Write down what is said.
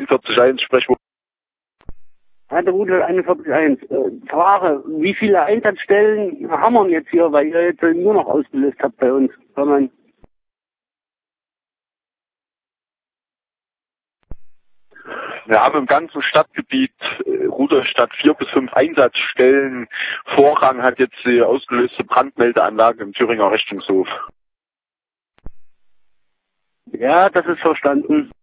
41 Sprechwort. Hatte Rudel 41. Frage, wie viele Einsatzstellen haben wir jetzt hier, weil ihr jetzt nur noch ausgelöst habt bei uns? Wir haben im ganzen Stadtgebiet Rudolstadt 4 bis 5 Einsatzstellen. Vorrang hat jetzt die ausgelöste Brandmeldeanlage im Thüringer Richtungshof. Ja, das ist verstanden.